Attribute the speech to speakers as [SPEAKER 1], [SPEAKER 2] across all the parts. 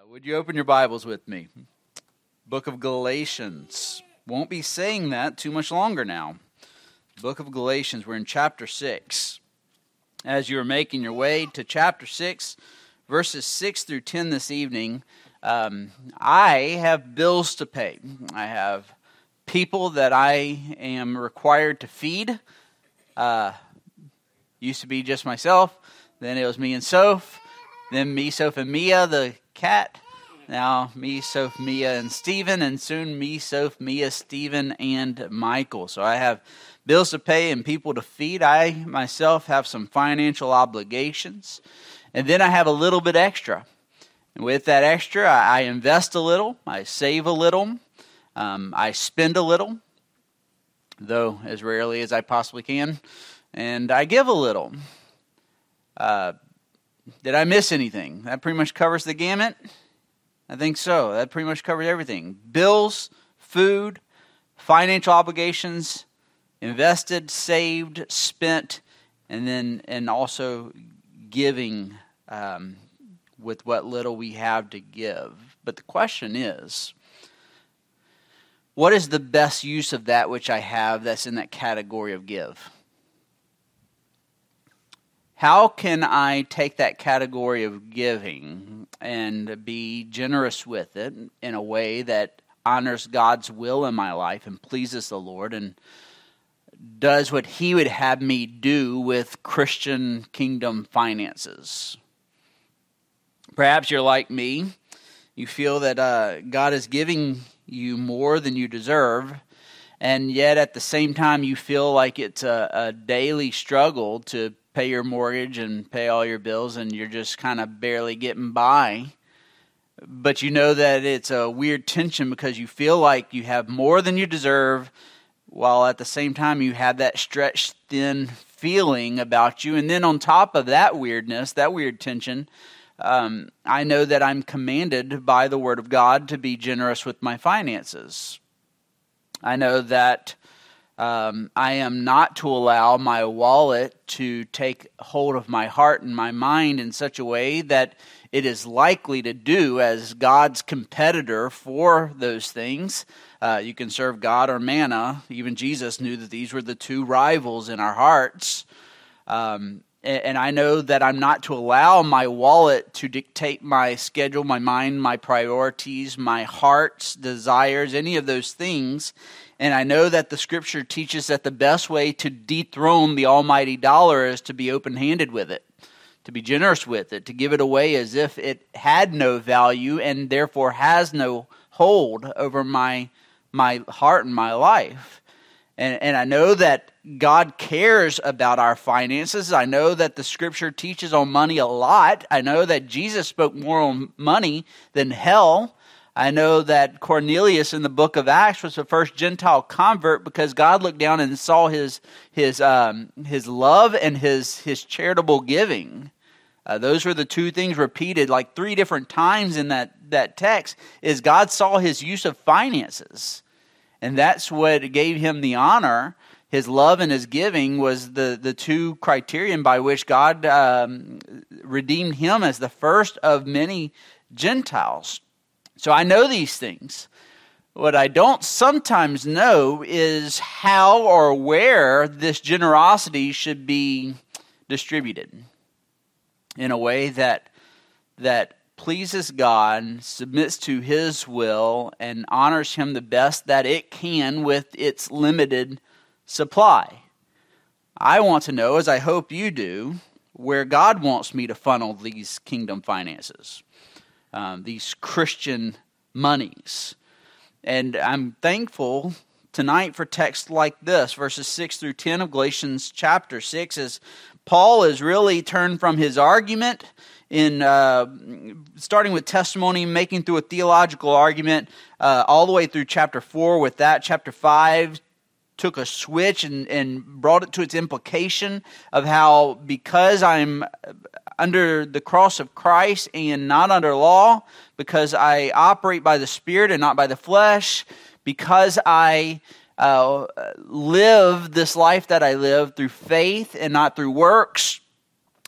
[SPEAKER 1] Would you open your Bibles with me? Book of Galatians. Won't be saying that too much longer now. Book of Galatians, we're in chapter 6. As you are making your way to chapter 6, verses 6 through 10 this evening, I have bills to pay. I have people that I am required to feed. Used to be just myself, then it was me and Soph, then me, Soph, and Mia, the cat. Now me, Soph, Mia, and Stephen, and soon me, Soph, Mia, Stephen, and Michael. So I have bills to pay and people to feed. I myself have some financial obligations. And then I have a little bit extra. And with that extra, I invest a little, I save a little, I spend a little, though as rarely as I possibly can, and I give a little. Did I miss anything? That pretty much covers the gamut? I think so. That pretty much covers everything. Bills, food, financial obligations, invested, saved, spent, and also giving with what little we have to give. But the question is, what is the best use of that which I have that's in that category of give? How can I take that category of giving and be generous with it in a way that honors God's will in my life and pleases the Lord and does what He would have me do with Christian kingdom finances? Perhaps you're like me. You feel that God is giving you more than you deserve, and yet at the same time you feel like it's a daily struggle to pay your mortgage and pay all your bills, and you're just kind of barely getting by. But you know that it's a weird tension because you feel like you have more than you deserve, while at the same time you have that stretched thin feeling about you. And then on top of that weirdness, that weird tension, I know that I'm commanded by the Word of God to be generous with my finances. I know that I am not to allow my wallet to take hold of my heart and my mind in such a way that it is likely to do as God's competitor for those things. You can serve God or manna. Even Jesus knew that these were the two rivals in our hearts. And I know that I'm not to allow my wallet to dictate my schedule, my mind, my priorities, my heart's desires, any of those things. And I know that the Scripture teaches that the best way to dethrone the almighty dollar is to be open-handed with it, to be generous with it, to give it away as if it had no value and therefore has no hold over my heart and my life. And I know that God cares about our finances. I know that the Scripture teaches on money a lot. I know that Jesus spoke more on money than hell. I know that Cornelius in the book of Acts was the first Gentile convert because God looked down and saw his love and his charitable giving. Those were the two things repeated like 3 different times in that text, is God saw his use of finances. And that's what gave him the honor. His love and his giving was the two criterion by which God redeemed him as the first of many Gentiles. So I know these things. What I don't sometimes know is how or where this generosity should be distributed in a way that pleases God, submits to His will, and honors Him the best that it can with its limited supply. I want to know, as I hope you do, where God wants me to funnel these kingdom finances. These Christian monies. And I'm thankful tonight for texts like this, verses 6 through 10 of Galatians chapter 6, as Paul has really turned from his argument in starting with testimony, making through a theological argument, all the way through chapter 4 with that. Chapter 5 took a switch and brought it to its implication of how because I'm under the cross of Christ and not under law, because I operate by the Spirit and not by the flesh, because I live this life that I live through faith and not through works,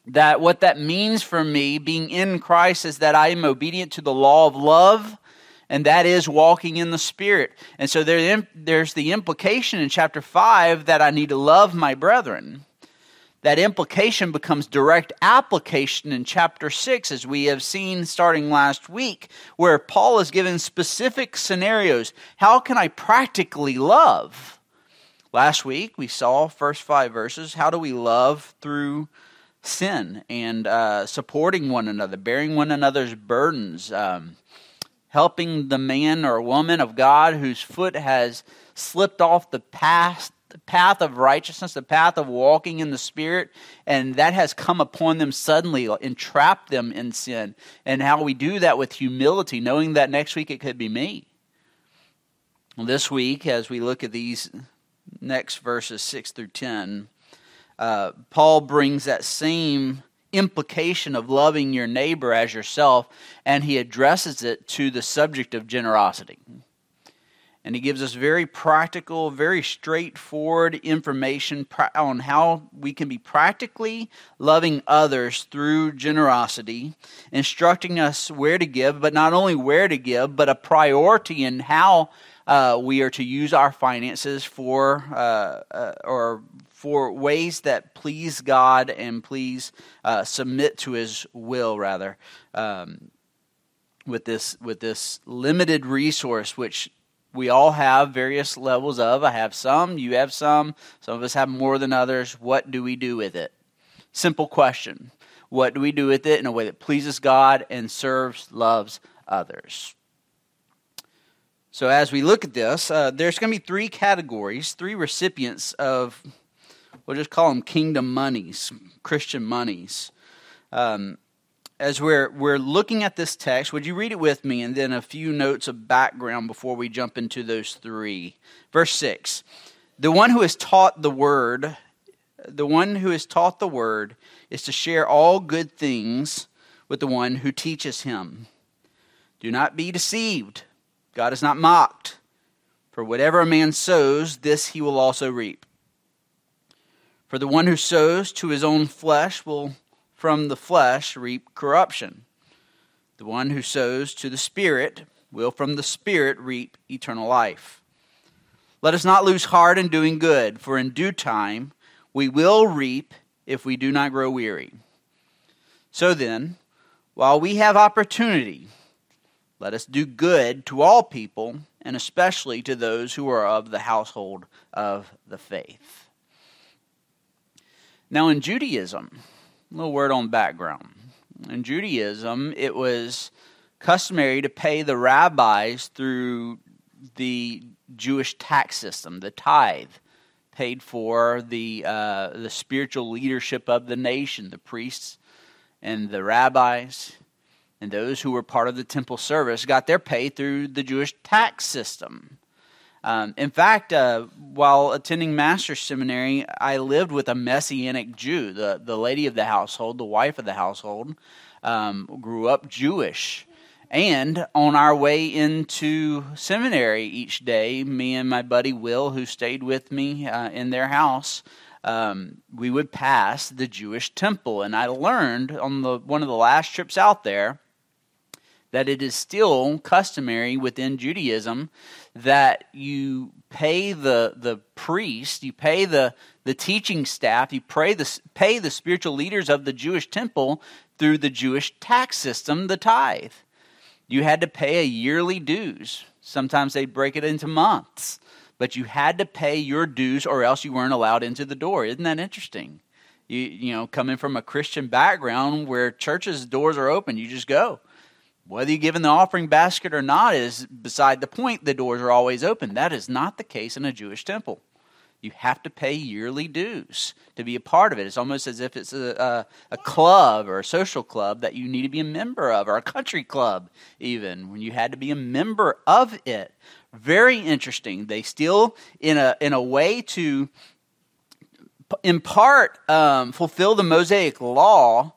[SPEAKER 1] that what that means for me, being in Christ, is that I am obedient to the law of love, and that is walking in the Spirit. And so there's the implication in chapter 5 that I need to love my brethren. That implication becomes direct application in chapter 6, as we have seen starting last week, where Paul is given specific scenarios. How can I practically love? Last week, we saw first 5 verses. How do we love through sin and supporting one another, bearing one another's burdens, helping the man or woman of God whose foot has slipped off the path of righteousness, the path of walking in the Spirit, and that has come upon them suddenly, entrapped them in sin. And how we do that with humility, knowing that next week it could be me. Well, this week, as we look at these next verses 6 through 10, Paul brings that same implication of loving your neighbor as yourself, and he addresses it to the subject of generosity. And he gives us very practical, very straightforward information on how we can be practically loving others through generosity, instructing us where to give, but not only where to give, but a priority in how we are to use our finances for ways that please God and please submit to His will, rather, with this limited resource, which we all have various levels of. I have some, you have some of us have more than others. What do we do with it? Simple question. What do we do with it in a way that pleases God and loves others? So as we look at this, there's going to be 3 categories, 3 recipients of, we'll just call them kingdom monies, Christian monies. As we're looking at this text, would you read it with me, and then a few notes of background before we jump into those 3. Verse 6, the one who is taught the word is to share all good things with the one who teaches him. Do not be deceived. God is not mocked. For whatever a man sows, this he will also reap. For the one who sows to his own flesh will from the flesh reap corruption. The one who sows to the Spirit will from the Spirit reap eternal life. Let us not lose heart in doing good, for in due time we will reap if we do not grow weary. So then, while we have opportunity, let us do good to all people, and especially to those who are of the household of the faith. Now in Judaism, a little word on background. In Judaism, it was customary to pay the rabbis through the Jewish tax system, the tithe, paid for the spiritual leadership of the nation, the priests and the rabbis, and those who were part of the temple service got their pay through the Jewish tax system. In fact, while attending master's seminary, I lived with a Messianic Jew. The lady of the household, the wife of the household, grew up Jewish. And on our way into seminary each day, me and my buddy Will, who stayed with me in their house, we would pass the Jewish temple. And I learned on one of the last trips out there that it is still customary within Judaism that you pay the priest, you pay the teaching staff, you pay the spiritual leaders of the Jewish temple through the Jewish tax system, the tithe. You had to pay a yearly dues. Sometimes they'd break it into months. But you had to pay your dues or else you weren't allowed into the door. Isn't that interesting? You know, coming from a Christian background where churches' doors are open, you just go. Whether you give in the offering basket or not is beside the point. The doors are always open. That is not the case in a Jewish temple. You have to pay yearly dues to be a part of it. It's almost as if it's a club or a social club that you need to be a member of, or a country club even, when you had to be a member of it. Very interesting. They still, in a way to, in part, fulfill the Mosaic law,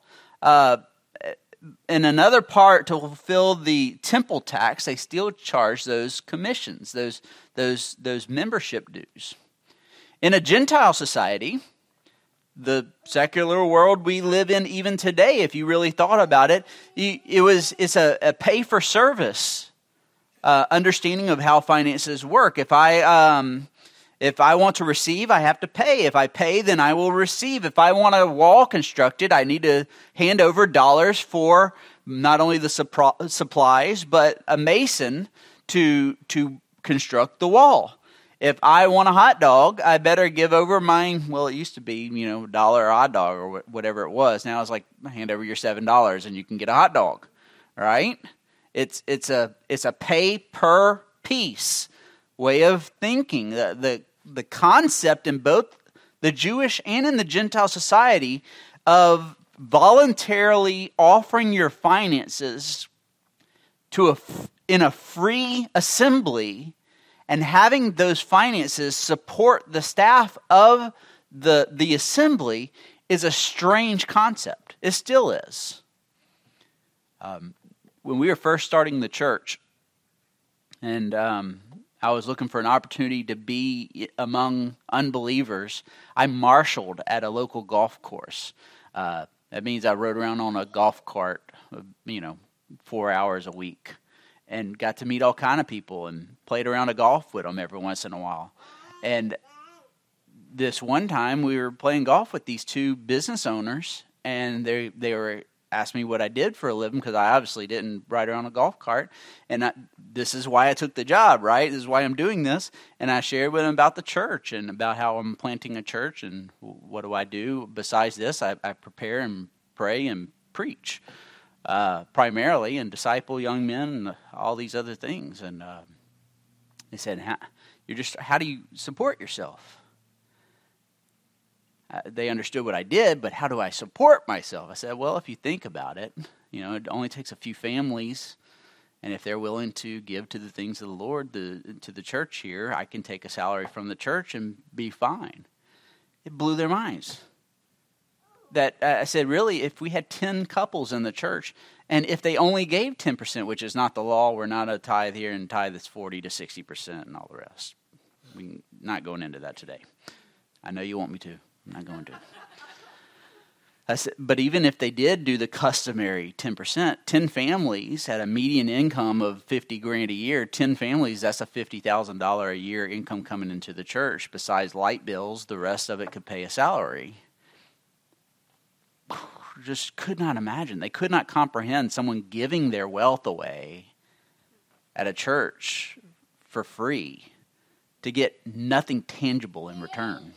[SPEAKER 1] in another part, to fulfill the temple tax, they still charge those commissions, those membership dues. In a Gentile society, the secular world we live in even today, if you really thought about it. It's a pay-for-service understanding of how finances work. If I want to receive, I have to pay. If I pay, then I will receive. If I want a wall constructed, I need to hand over dollars for not only the supplies, but a mason to construct the wall. If I want a hot dog, I better give over mine. Well, it used to be, $1 a hot dog or whatever it was. Now it's like, hand over your $7 and you can get a hot dog, right? It's a pay per piece way of thinking. The concept in both the Jewish and in the Gentile society of voluntarily offering your finances in a free assembly and having those finances support the staff of the assembly is a strange concept. It still is. When we were first starting the church, and I was looking for an opportunity to be among unbelievers, I marshaled at a local golf course. That means I rode around on a golf cart, 4 hours a week, and got to meet all kind of people and played around a golf with them every once in a while. And this one time we were playing golf with these two business owners, and they were asked me what I did for a living, because I obviously didn't ride around a golf cart. And this is why I took the job, right? This is why I'm doing this. And I shared with them about the church and about how I'm planting a church and what do I do. Besides this, I prepare and pray and preach primarily, and disciple young men and all these other things. And they said, how do you support yourself? They understood what I did, but how do I support myself? I said, well, if you think about it, it only takes a few families, and if they're willing to give to the things of the Lord, to the church here, I can take a salary from the church and be fine. It blew their minds. That I said, really, if we had 10 couples in the church, and if they only gave 10%, which is not the law, we're not a tithe here, and tithe is 40 to 60% and all the rest. We're not going into that today. I know you want me to. I'm not going to. I said, but even if they did do the customary 10%, 10 families had a median income of $50,000 a year. 10 families, that's a $50,000 a year income coming into the church. Besides light bills, the rest of it could pay a salary. Just could not imagine. They could not comprehend someone giving their wealth away at a church for free to get nothing tangible in return.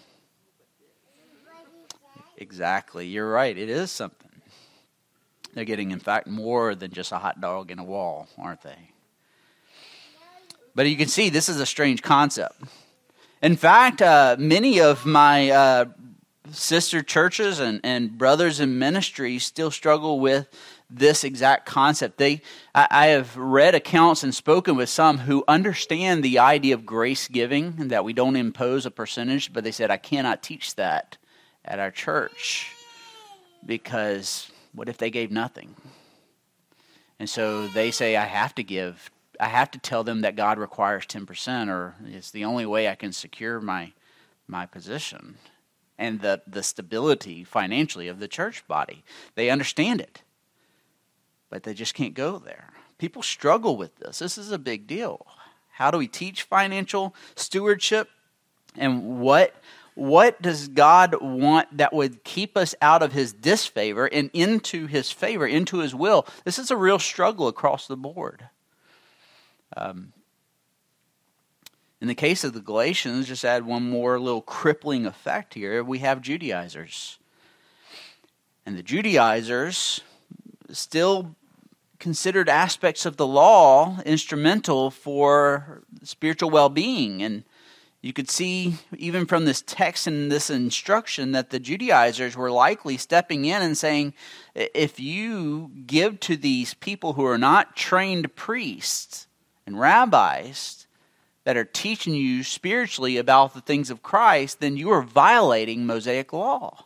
[SPEAKER 1] Exactly. You're right. It is something. They're getting, in fact, more than just a hot dog and a wall, aren't they? But you can see this is a strange concept. In fact, many of my sister churches and brothers in ministry still struggle with this exact concept. I have read accounts and spoken with some who understand the idea of grace giving and that we don't impose a percentage, but they said, I cannot teach that at our church, because what if they gave nothing? And so they say, I have to tell them that God requires 10%, or it's the only way I can secure my position and the stability financially of the church body. They understand it, but they just can't go there. People struggle with this. This is a big deal. How do we teach financial stewardship? And what does God want that would keep us out of his disfavor and into his favor, into his will? This is a real struggle across the board. In the case of the Galatians, just add one more little crippling effect here. We have Judaizers. And the Judaizers still considered aspects of the law instrumental for spiritual well-being. And you could see, even from this text and this instruction, that the Judaizers were likely stepping in and saying, if you give to these people who are not trained priests and rabbis that are teaching you spiritually about the things of Christ, then you are violating Mosaic law.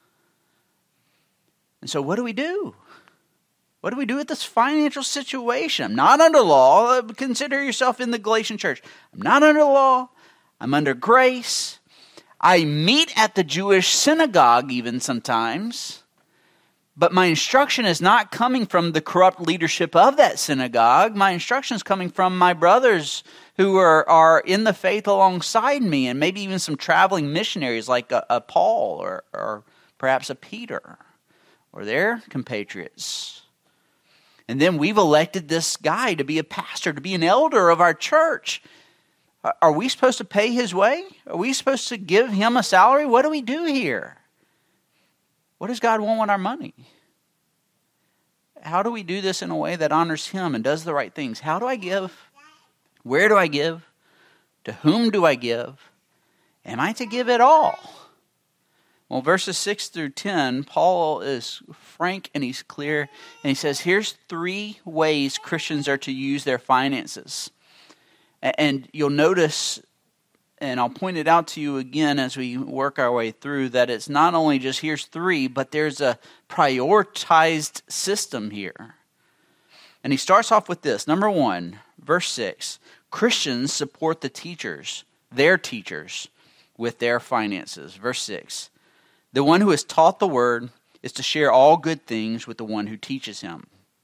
[SPEAKER 1] And so what do we do? What do we do with this financial situation? I'm not under law. Consider yourself in the Galatian church. I'm not under law. I'm under grace. I meet at the Jewish synagogue even sometimes, but my instruction is not coming from the corrupt leadership of that synagogue. My instruction is coming from my brothers who are in the faith alongside me, and maybe even some traveling missionaries like a Paul or perhaps a Peter or their compatriots. And then we've elected this guy to be a pastor, to be an elder of our church. Are we supposed to pay his way? Are we supposed to give him a salary? What do we do here? What does God want with our money? How do we do this in a way that honors him and does the right things? How do I give? Where do I give? To whom do I give? Am I to give it all? Well, verses 6 through 10, Paul is frank and he's clear. And he says, here's 3 ways Christians are to use their finances. And you'll notice, and I'll point it out to you again as we work our way through, that it's not only just here's 3, but there's a prioritized system here. And he starts off with this. Number 1, verse 6, Christians support the teachers, their teachers, with their finances. Verse 6, the one who is taught the word is to share all good things with the one who teaches him.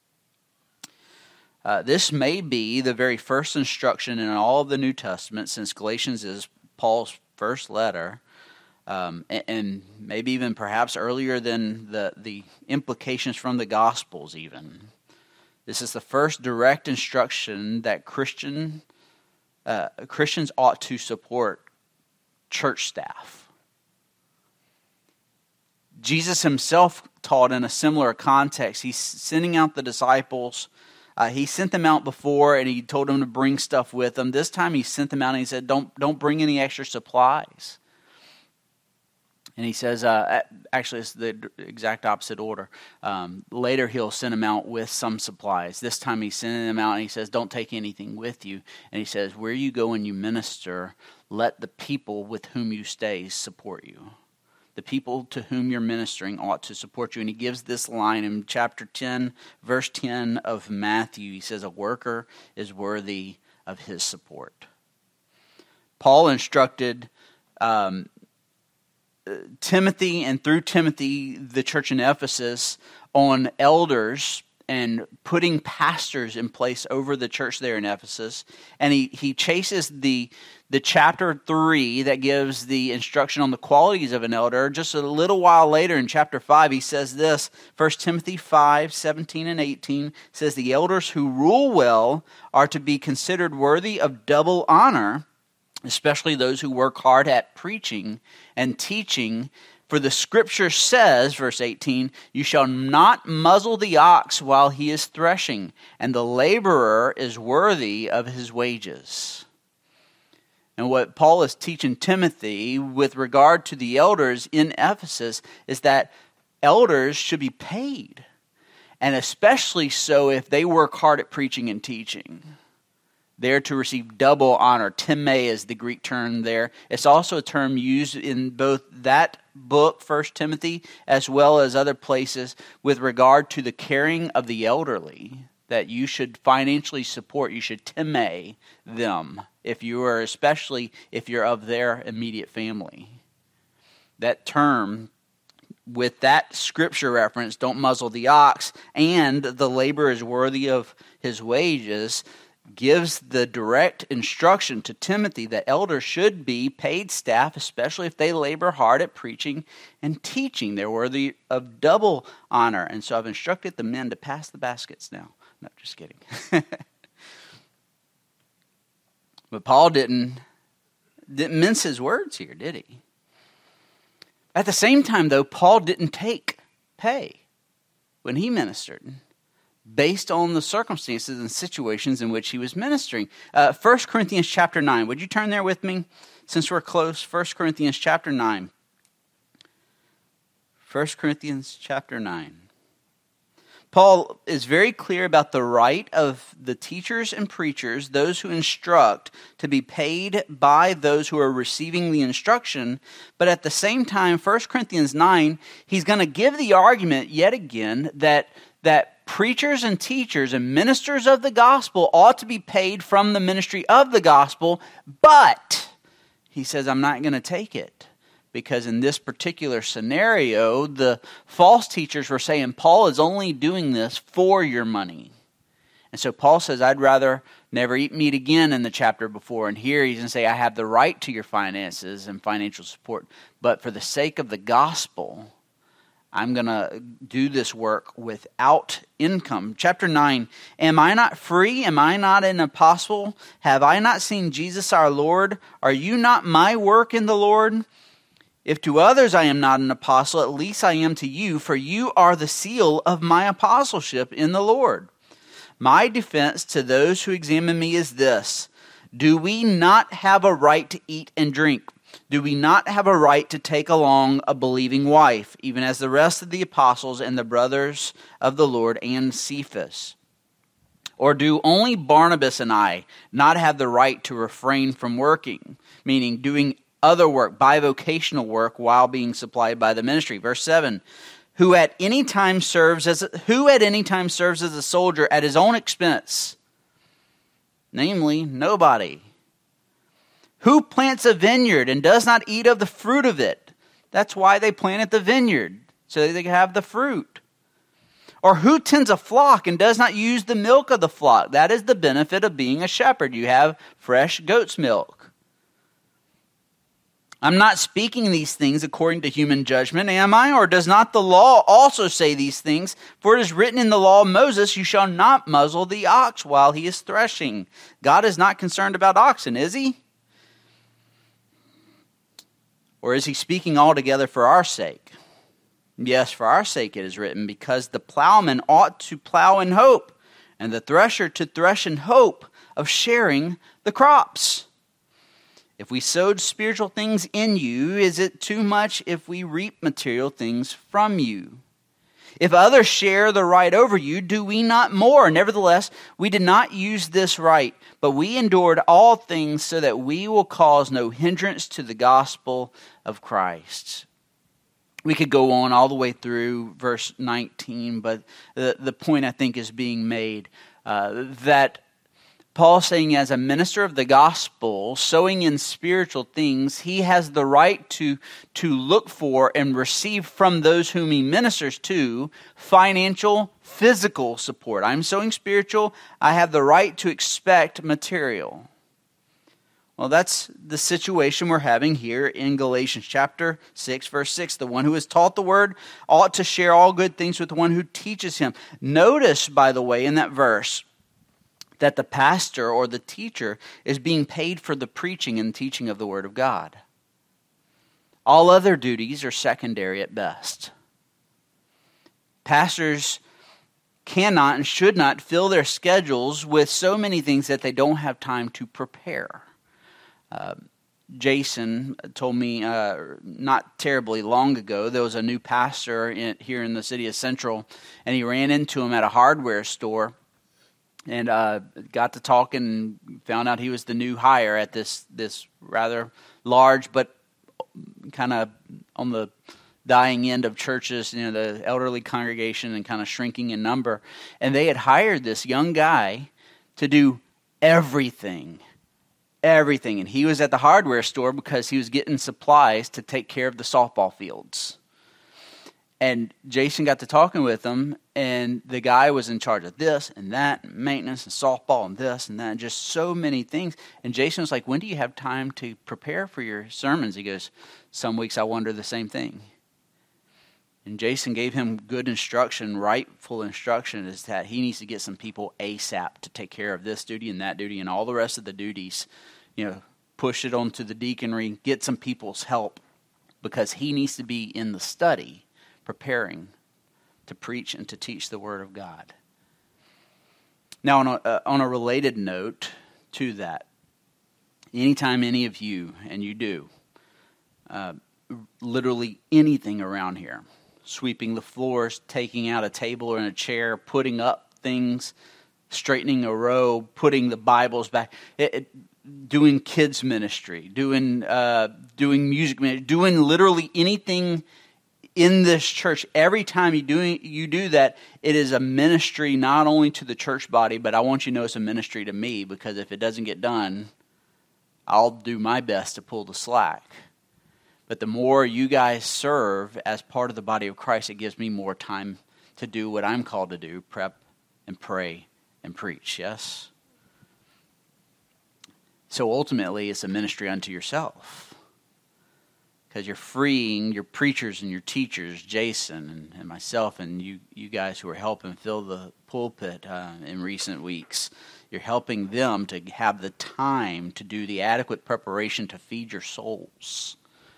[SPEAKER 1] This may be the very first instruction in all of the New Testament, since Galatians is Paul's first letter, and maybe even perhaps earlier than the implications from the Gospels even. This is the first direct instruction that Christians ought to support church staff. Jesus himself taught in a similar context. He's sending out the disciples. He sent them out before, and he told them to bring stuff with them. This time he sent them out, and he said, don't bring any extra supplies. And he says, actually it's the exact opposite order. Later he'll send them out with some supplies. This time he's sending them out, and he says, don't take anything with you. And he says, where you go and you minister, let the people with whom you stay support you. The people to whom you're ministering ought to support you. And he gives this line in chapter 10, verse 10 of Matthew. He says, a worker is worthy of his support. Paul instructed Timothy, and through Timothy, the church in Ephesus, on elders and putting pastors in place over the church there in Ephesus. And he chases the chapter 3 that gives the instruction on the qualities of an elder. Just a little while later in chapter 5, he says this, 1 Timothy 5, 17 and 18, says, the elders who rule well are to be considered worthy of double honor, especially those who work hard at preaching and teaching. For the scripture says, verse 18, you shall not muzzle the ox while he is threshing, and the laborer is worthy of his wages. And what Paul is teaching Timothy with regard to the elders in Ephesus is that elders should be paid, and especially so if they work hard at preaching and teaching. They're to receive double honor. Time is the Greek term there. It's also a term used in both that book, 1 Timothy, as well as other places with regard to the caring of the elderly, that you should financially support. You should time them, especially if you're of their immediate family. That term, with that scripture reference, don't muzzle the ox, and the laborer is worthy of his wages, gives the direct instruction to Timothy that elders should be paid staff, especially if they labor hard at preaching and teaching. They're worthy of double honor. And so I've instructed the men to pass the baskets now. No, just kidding. But Paul didn't mince his words here, did he? At the same time, though, Paul didn't take pay when he ministered, based on the circumstances and situations in which he was ministering. 1 Corinthians chapter 9. Would you turn there with me? Since we're close, 1 Corinthians chapter 9. 1 Corinthians chapter 9. Paul is very clear about the right of the teachers and preachers, those who instruct, to be paid by those who are receiving the instruction. But at the same time, 1 Corinthians 9, he's going to give the argument yet again that preachers and teachers and ministers of the gospel ought to be paid from the ministry of the gospel, but he says, I'm not going to take it because in this particular scenario, the false teachers were saying Paul is only doing this for your money. And so Paul says, I'd rather never eat meat again in the chapter before. And here he's going to say, I have the right to your finances and financial support. But for the sake of the gospel, I'm going to do this work without income. Chapter 9, am I not free? Am I not an apostle? Have I not seen Jesus our Lord? Are you not my work in the Lord? If to others I am not an apostle, at least I am to you, for you are the seal of my apostleship in the Lord. My defense to those who examine me is this: do we not have a right to eat and drink? Do we not have a right to take along a believing wife, even as the rest of the apostles and the brothers of the Lord and Cephas? Or do only Barnabas and I not have the right to refrain from working, meaning doing other work, bivocational work, while being supplied by the ministry? Verse 7, who at any time serves as a soldier at his own expense? Namely, nobody. Who plants a vineyard and does not eat of the fruit of it? That's why they planted the vineyard, so that they can have the fruit. Or who tends a flock and does not use the milk of the flock? That is the benefit of being a shepherd. You have fresh goat's milk. I'm not speaking these things according to human judgment, am I? Or does not the law also say these things? For it is written in the law of Moses, you shall not muzzle the ox while he is threshing. God is not concerned about oxen, is he? Or is he speaking altogether for our sake? Yes, for our sake it is written, because the plowman ought to plow in hope, and the thresher to thresh in hope of sharing the crops. If we sowed spiritual things in you, is it too much if we reap material things from you? If others share the right over you, do we not more? Nevertheless, we did not use this right, but we endured all things so that we will cause no hindrance to the gospel of Christ. We could go on all the way through verse 19, but the point I think is being made that Paul saying as a minister of the gospel, sowing in spiritual things, he has the right to look for and receive from those whom he ministers to financial, physical support. I'm sowing spiritual, I have the right to expect material. Well, that's the situation we're having here in Galatians chapter 6, verse 6. The one who is taught the word ought to share all good things with the one who teaches him. Notice, by the way, in that verse, that the pastor or the teacher is being paid for the preaching and teaching of the Word of God. All other duties are secondary at best. Pastors cannot and should not fill their schedules with so many things that they don't have time to prepare. Jason told me not terribly long ago, there was a new pastor here in the city of Central, and he ran into him at a hardware store. And got to talking and found out he was the new hire at this rather large but kind of on the dying end of churches, the elderly congregation and kind of shrinking in number. And they had hired this young guy to do everything. And he was at the hardware store because he was getting supplies to take care of the softball fields. And Jason got to talking with him, and the guy was in charge of this and that, and maintenance and softball and this and that, and just so many things. And Jason was like, when do you have time to prepare for your sermons? He goes, some weeks I wonder the same thing. And Jason gave him good instruction, rightful instruction, is that he needs to get some people ASAP to take care of this duty and that duty and all the rest of the duties. Push it onto the deaconry, get some people's help, because he needs to be in the study preparing to preach and to teach the Word of God. Now, on a related note to that, anytime any of you, and you do, literally anything around here, sweeping the floors, taking out a table or a chair, putting up things, straightening a row, putting the Bibles back, doing kids ministry, doing music ministry, doing literally anything in this church, every time you do that, it is a ministry not only to the church body, but I want you to know it's a ministry to me, because if it doesn't get done, I'll do my best to pull the slack. But the more you guys serve as part of the body of Christ, it gives me more time to do what I'm called to do, prep and pray and preach, yes? So ultimately, it's a ministry unto yourself. Because you're freeing your preachers and your teachers, Jason and myself, and you guys who are helping fill the pulpit in recent weeks. You're helping them to have the time to do the adequate preparation to feed your souls.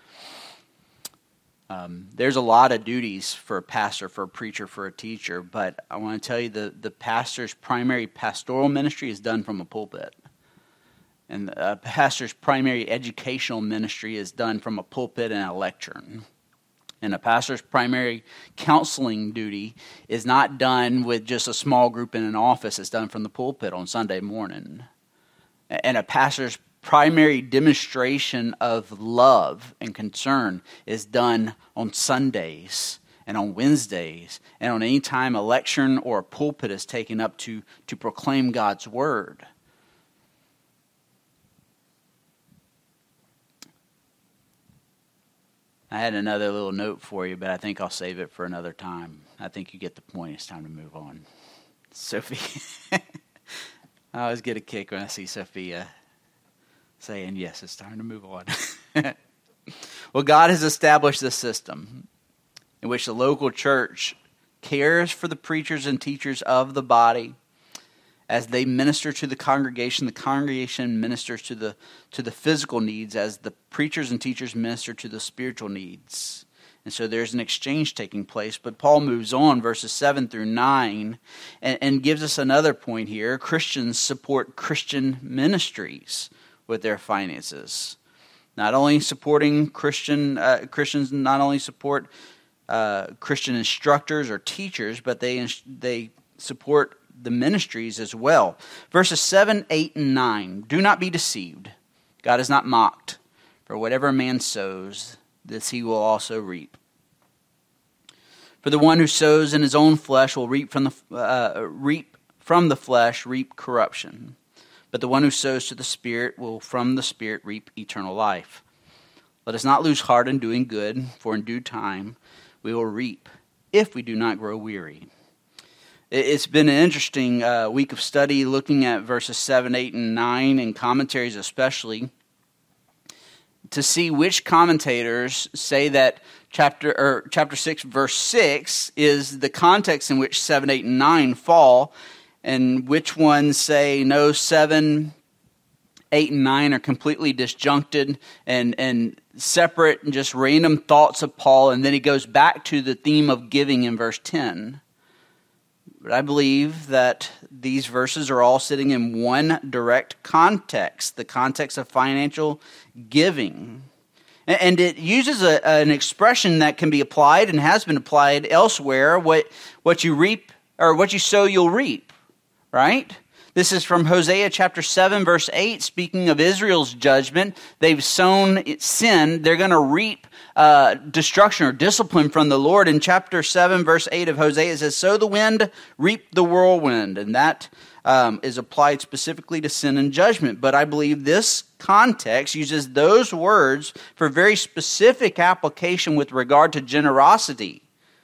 [SPEAKER 1] There's a lot of duties for a pastor, for a preacher, for a teacher, but I want to tell you the pastor's primary pastoral ministry is done from a pulpit. And a pastor's primary educational ministry is done from a pulpit and a lectern. And a pastor's primary counseling duty is not done with just a small group in an office. It's done from the pulpit on Sunday morning. And a pastor's primary demonstration of love and concern is done on Sundays and on Wednesdays and on any time a lectern or a pulpit is taken up to proclaim God's word. I had another little note for you, but I think I'll save it for another time. I think you get the point. It's time to move on. Sophie. I always get a kick when I see Sophia saying, yes, it's time to move on. Well, God has established this system in which the local church cares for the preachers and teachers of the body. As they minister to the congregation ministers to the physical needs as the preachers and teachers minister to the spiritual needs. And so there's an exchange taking place. But Paul moves on, verses 7 through 9, and gives us another point here. Christians support Christian ministries with their finances. Not only supporting Christians not only support Christian instructors or teachers, but they support the ministries as well. Verses 7, 8, and 9. Do not be deceived. God is not mocked. For whatever a man sows, this he will also reap. For the one who sows in his own flesh will reap from the flesh reap corruption. But the one who sows to the Spirit will from the Spirit reap eternal life. Let us not lose heart in doing good, for in due time we will reap, if we do not grow weary. It's been an interesting week of study looking at verses 7, 8, and 9, and commentaries especially, to see which commentators say that chapter 6, verse 6 is the context in which 7, 8, and 9 fall, and which ones say, no, 7, 8, and 9 are completely disjuncted and separate and just random thoughts of Paul, and then he goes back to the theme of giving in verse 10. But I believe that these verses are all sitting in one direct context, the context of financial giving. And it uses an expression that can be applied and has been applied elsewhere. What you reap, or what you sow, you'll reap, right? This is from Hosea chapter 7, verse 8, speaking of Israel's judgment. They've sown sin. They're going to reap destruction or discipline from the Lord. In chapter 7, verse 8 of Hosea, it says, sow the wind, reap the whirlwind. And that is applied specifically to sin and judgment. But I believe this context uses those words for very specific application with regard to generosity.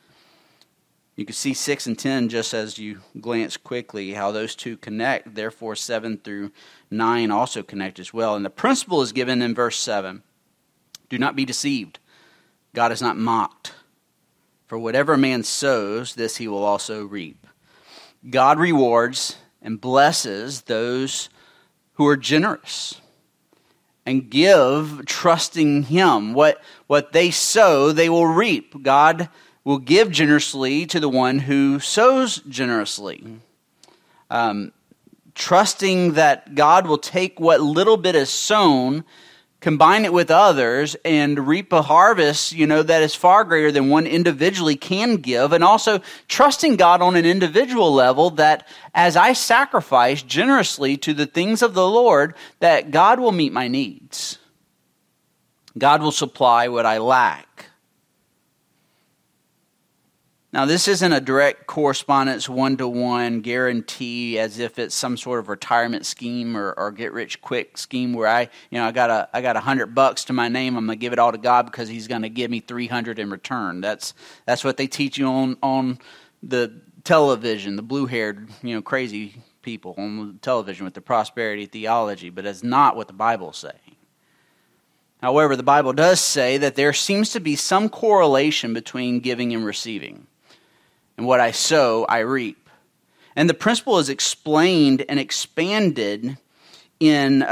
[SPEAKER 1] You can see 6 and 10 just as you glance quickly how those two connect. Therefore, 7 through 9 also connect as well. And the principle is given in verse 7. Do not be deceived. God is not mocked. For whatever a man sows, this he will also reap. God rewards and blesses those who are generous and give, trusting Him. What they sow, they will reap. God will give generously to the one who sows generously. Trusting that God will take what little bit is sown, combine it with others, and reap a harvest, that is far greater than one individually can give. And also trusting God on an individual level that as I sacrifice generously to the things of the Lord, that God will meet my needs. God will supply what I lack. Now, this isn't a direct correspondence, one-to-one guarantee as if it's some sort of retirement scheme or get-rich-quick scheme where I got $100 to my name. I'm going to give it all to God because He's going to give me 300 in return. That's what they teach you on the television, the blue-haired, crazy people on the television with the prosperity theology. But that's not what the Bible's saying. However, the Bible does say that there seems to be some correlation between giving and receiving. And what I sow, I reap. And the principle is explained and expanded in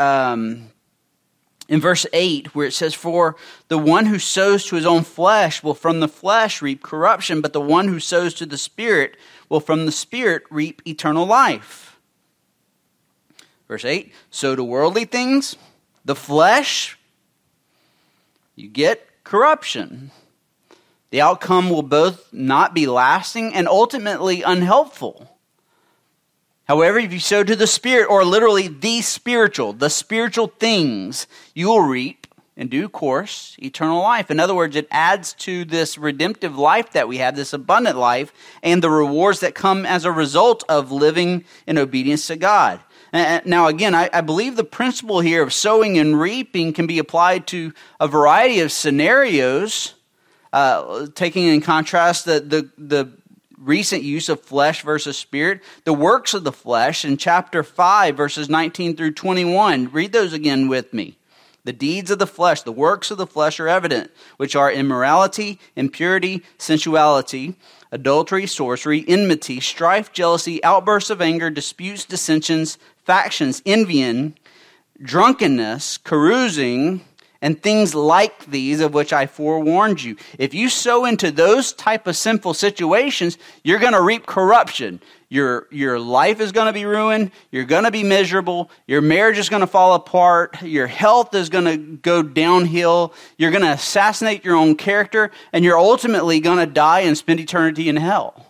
[SPEAKER 1] verse 8, where it says, "For the one who sows to his own flesh will from the flesh reap corruption, but the one who sows to the Spirit will from the Spirit reap eternal life." Verse 8, "Sow to worldly things, the flesh, you get corruption. The outcome will both not be lasting and ultimately unhelpful. However, if you sow to the Spirit, or literally the spiritual things, you will reap, in due course, eternal life." In other words, it adds to this redemptive life that we have, this abundant life, and the rewards that come as a result of living in obedience to God. Now, again, I believe the principle here of sowing and reaping can be applied to a variety of scenarios, taking in contrast the recent use of flesh versus spirit. The works of the flesh in chapter 5, verses 19 through 21. Read those again with me. "The deeds of the flesh, the works of the flesh are evident, which are immorality, impurity, sensuality, adultery, sorcery, enmity, strife, jealousy, outbursts of anger, disputes, dissensions, factions, envying, drunkenness, carousing, and things like these, of which I forewarned you." If you sow into those type of sinful situations, you're going to reap corruption. Your life is going to be ruined. You're going to be miserable. Your marriage is going to fall apart. Your health is going to go downhill. You're going to assassinate your own character, and you're ultimately going to die and spend eternity in hell.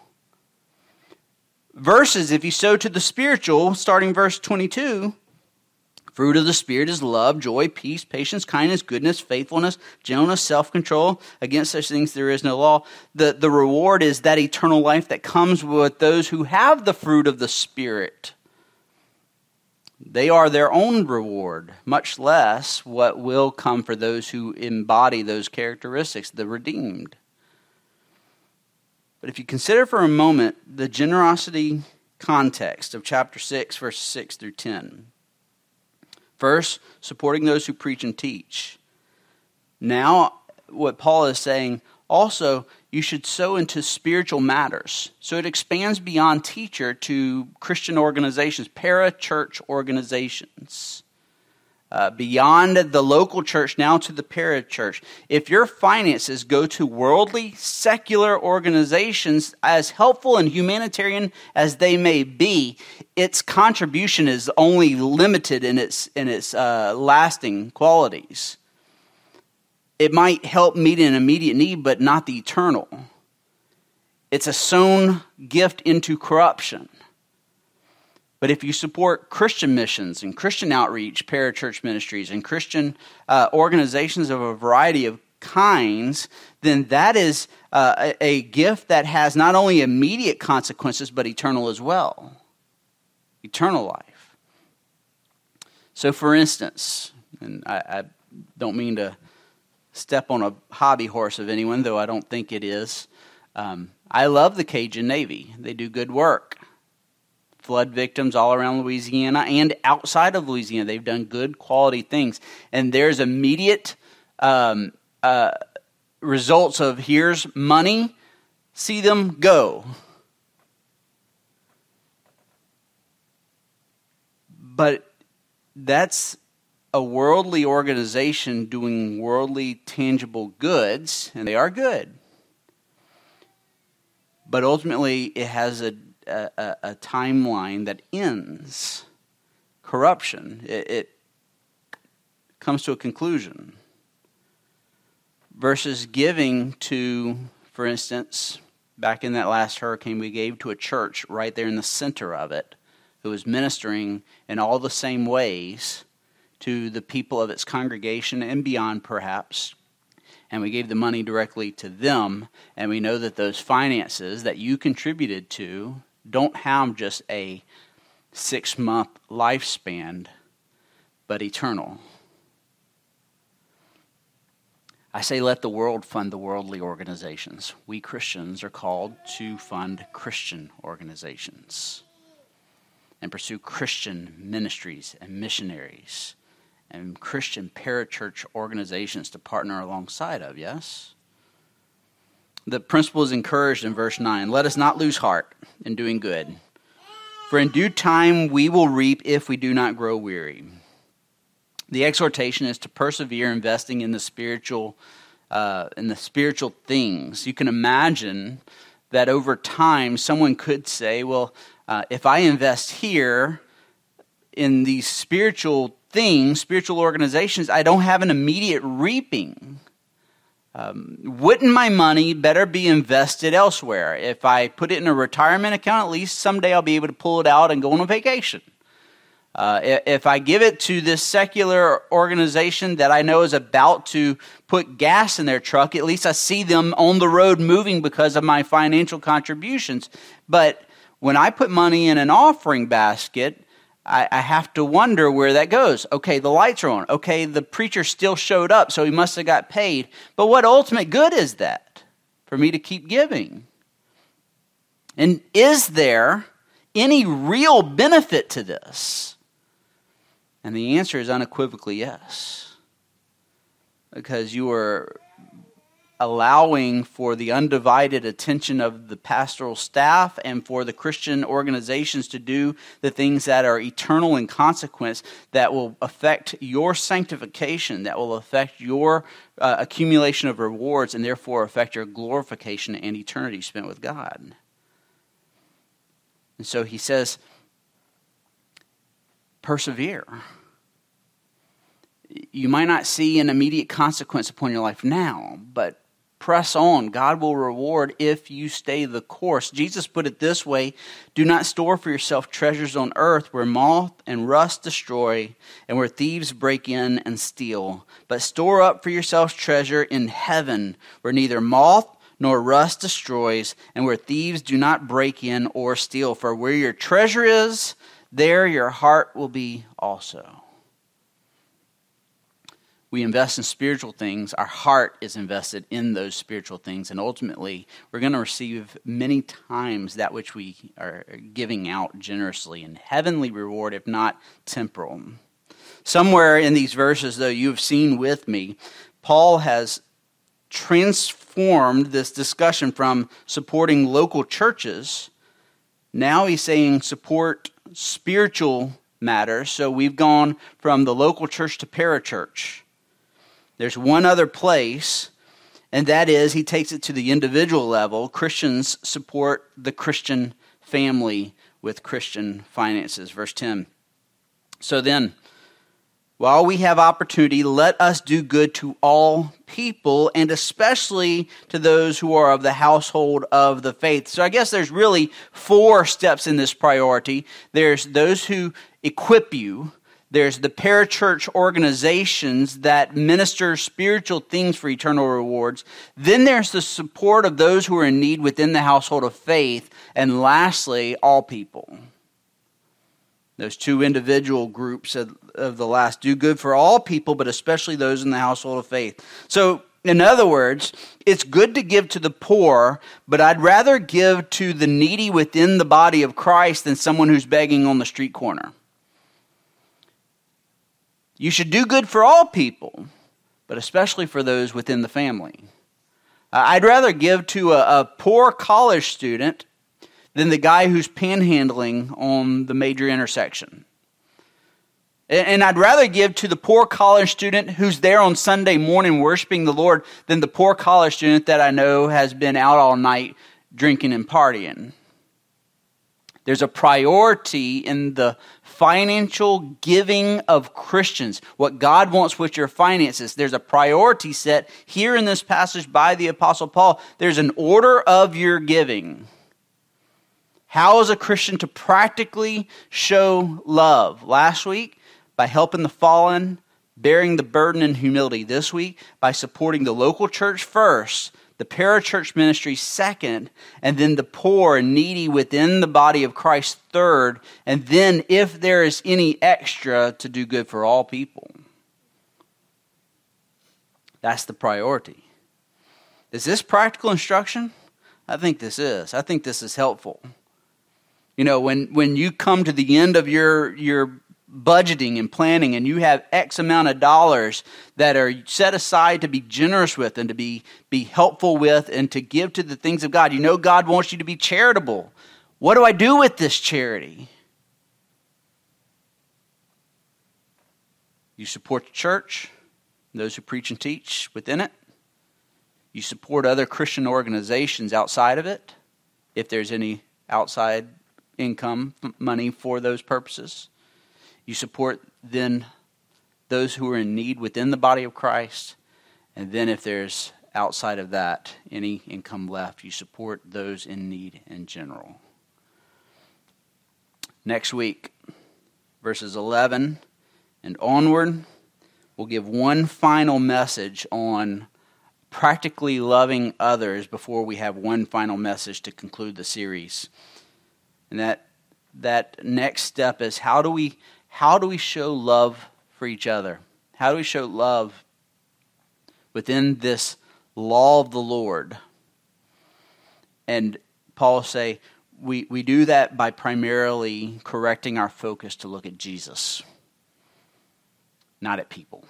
[SPEAKER 1] Versus if you sow to the spiritual, starting verse 22, "Fruit of the Spirit is love, joy, peace, patience, kindness, goodness, faithfulness, gentleness, self-control. Against such things there is no law." The reward is that eternal life that comes with those who have the fruit of the Spirit. They are their own reward, much less what will come for those who embody those characteristics, the redeemed. But if you consider for a moment the generosity context of chapter 6, verses 6 through 10. First, supporting those who preach and teach. Now, what Paul is saying, also, you should sow into spiritual matters. So it expands beyond teacher to Christian organizations, para-church organizations. Beyond the local church, now to the para-church. If your finances go to worldly, secular organizations, as helpful and humanitarian as they may be, its contribution is only limited in its lasting qualities. It might help meet an immediate need, but not the eternal. It's a sown gift into corruption. But if you support Christian missions and Christian outreach, parachurch ministries, and Christian organizations of a variety of kinds, then that is a gift that has not only immediate consequences, but eternal as well. Eternal life. So for instance, and I don't mean to step on a hobby horse of anyone, though I don't think it is. I love the Cajun Navy. They do good work. Flood victims all around Louisiana and outside of Louisiana. They've done good quality things. And there's immediate results of here's money, see them go. But that's a worldly organization doing worldly tangible goods, and they are good. But ultimately it has a timeline that ends. Corruption. It comes to a conclusion. Versus giving to, for instance, back in that last hurricane, we gave to a church right there in the center of it, who was ministering in all the same ways to the people of its congregation and beyond perhaps. and we gave the money directly to them, and we know that those finances that you contributed to don't have just a 6-month lifespan, but eternal. I say let the world fund the worldly organizations. We Christians are called to fund Christian organizations and pursue Christian ministries and missionaries and Christian parachurch organizations to partner alongside of, yes? The principle is encouraged in verse 9. Let us not lose heart in doing good, for in due time we will reap if we do not grow weary. The exhortation is to persevere investing in the spiritual things. You can imagine that over time someone could say, well, if I invest here in these spiritual things, spiritual organizations, I don't have an immediate reaping. Wouldn't my money better be invested elsewhere? If I put it in a retirement account, at least someday I'll be able to pull it out and go on a vacation. If I give it to this secular organization that I know is about to put gas in their truck, at least I see them on the road moving because of my financial contributions. But when I put money in an offering basket, I have to wonder where that goes. Okay, the lights are on. Okay, the preacher still showed up, so he must have got paid. But what ultimate good is that for me to keep giving? And is there any real benefit to this? And the answer is unequivocally yes. Because you are allowing for the undivided attention of the pastoral staff and for the Christian organizations to do the things that are eternal in consequence, that will affect your sanctification, that will affect your accumulation of rewards, and therefore affect your glorification and eternity spent with God. And so he says, persevere. You might not see an immediate consequence upon your life now, but press on. God will reward if you stay the course. Jesus put it this way: do not store for yourself treasures on earth where moth and rust destroy and where thieves break in and steal. But store up for yourselves treasure in heaven where neither moth nor rust destroys and where thieves do not break in or steal. For where your treasure is, there your heart will be also. We invest in spiritual things, our heart is invested in those spiritual things, and ultimately we're going to receive many times that which we are giving out generously in heavenly reward, if not temporal. Somewhere in these verses, though, you've seen with me, Paul has transformed this discussion from supporting local churches. Now he's saying support spiritual matters. So we've gone from the local church to parachurch. There's one other place, and that is he takes it to the individual level. Christians support the Christian family with Christian finances. Verse 10. So then, while we have opportunity, let us do good to all people, and especially to those who are of the household of the faith. So I guess there's really 4 steps in this priority. There's those who equip you. There's the parachurch organizations that minister spiritual things for eternal rewards. Then there's the support of those who are in need within the household of faith. And lastly, all people. Those 2 individual groups of the last. Do good for all people, but especially those in the household of faith. So, in other words, it's good to give to the poor, but I'd rather give to the needy within the body of Christ than someone who's begging on the street corner. You should do good for all people, but especially for those within the family. I'd rather give to a poor college student than the guy who's panhandling on the major intersection. And I'd rather give to the poor college student who's there on Sunday morning worshiping the Lord than the poor college student that I know has been out all night drinking and partying. There's a priority in the financial giving of Christians. What God wants with your finances. There's a priority set here in this passage by the Apostle Paul. There's an order of your giving. How is a Christian to practically show love? Last week, by helping the fallen, bearing the burden in humility this week by supporting the local church first, the parachurch ministry second, and then the poor and needy within the body of Christ third, and then if there is any extra, to do good for all people. That's the priority. Is this practical instruction? I think this is. I think this is helpful. You know, when you come to the end of your budgeting and planning and you have X amount of dollars that are set aside to be generous with and to be helpful with and to give to the things of God, you know God wants you to be charitable. What do I do with this charity? You support the church, those who preach and teach within it. You support other Christian organizations outside of it, if there's any outside income money for those purposes. You support then those who are in need within the body of Christ. And then if there's outside of that any income left, you support those in need in general. Next week, verses 11 and onward, we'll give one final message on practically loving others before we have one final message to conclude the series. And that next step is how do we show love for each other? How do we show love within this law of the Lord? And Paul will say, we do that by primarily correcting our focus to look at Jesus, not at people.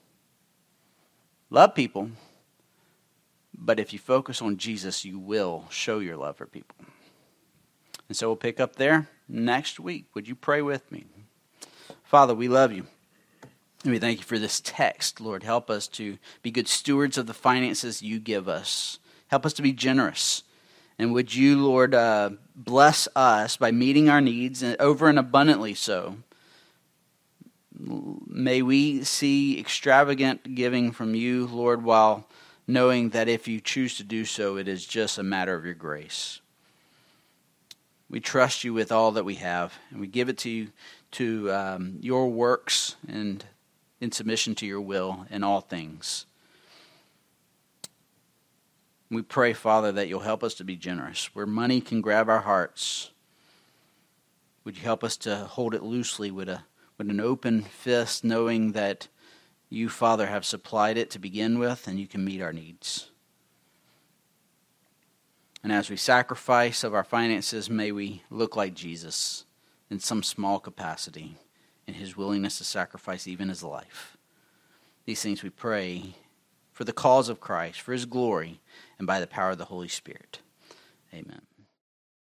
[SPEAKER 1] Love people, but if you focus on Jesus, you will show your love for people. And so we'll pick up there next week. Would you pray with me? Father, we love you. And we thank you for this text. Lord, help us to be good stewards of the finances you give us. Help us to be generous. And would you, Lord, bless us by meeting our needs over and abundantly so. May we see extravagant giving from you, Lord, while knowing that if you choose to do so, it is just a matter of your grace. We trust you with all that we have, and we give it to you, to your works and in submission to your will in all things. We pray, Father, that you'll help us to be generous. Where money can grab our hearts, would you help us to hold it loosely with an open fist, knowing that you, Father, have supplied it to begin with, and you can meet our needs. And as we sacrifice of our finances, may we look like Jesus in some small capacity in his willingness to sacrifice even his life. These things we pray for the cause of Christ, for his glory, and by the power of the Holy Spirit. Amen.